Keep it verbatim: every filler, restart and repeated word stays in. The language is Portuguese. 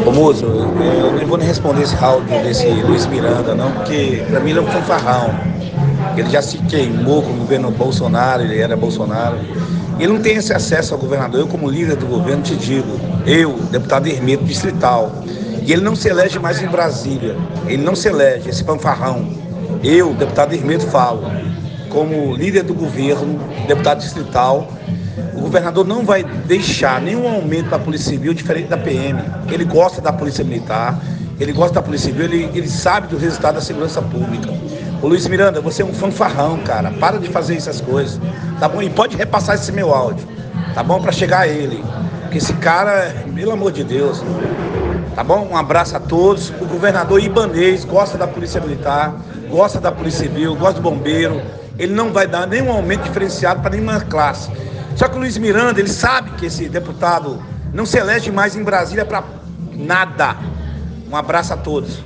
Ô moço, eu não vou nem responder esse áudio desse Luiz Miranda, não, porque pra mim ele é um fanfarrão. Ele já se queimou com o governo Bolsonaro, ele era Bolsonaro. Ele não tem esse acesso ao governador. Eu, como líder do governo, te digo, eu, deputado Hermeto distrital, e ele não se elege mais em Brasília, ele não se elege, esse fanfarrão. Eu, deputado Hermeto, falo, como líder do governo, deputado distrital, o governador não vai deixar nenhum aumento para a Polícia Civil diferente da P M. Ele gosta da Polícia Militar, ele gosta da Polícia Civil, ele, ele sabe do resultado da segurança pública. Ô Luiz Miranda, você é um fanfarrão, cara. Para de fazer essas coisas, tá bom? E pode repassar esse meu áudio, tá bom? Para chegar a ele. Porque esse cara, pelo amor de Deus, tá bom? Um abraço a todos. O governador Ibanez gosta da Polícia Militar, gosta da Polícia Civil, gosta do bombeiro. Ele não vai dar nenhum aumento diferenciado para nenhuma classe. Só que o Luiz Miranda, ele sabe que esse deputado não se elege mais em Brasília para nada. Um abraço a todos.